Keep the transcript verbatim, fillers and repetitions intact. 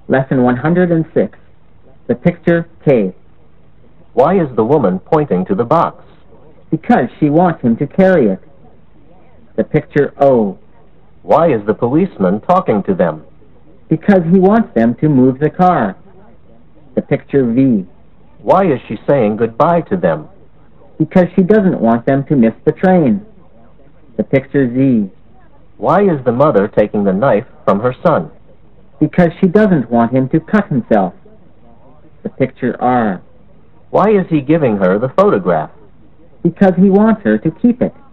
Lesson one hundred six. The picture K. Why is the woman pointing to the box? Because she wants him to carry it. The picture O. Why is the policeman talking to them? Because he wants them to move the car. The picture V. Why is she saying goodbye to them? Because she doesn't want them to miss the train. The picture Z. Why is the mother taking the knife from her son? Because she doesn't want him to cut himself. The picture R. Why is he giving her the photograph? Because he wants her to keep it.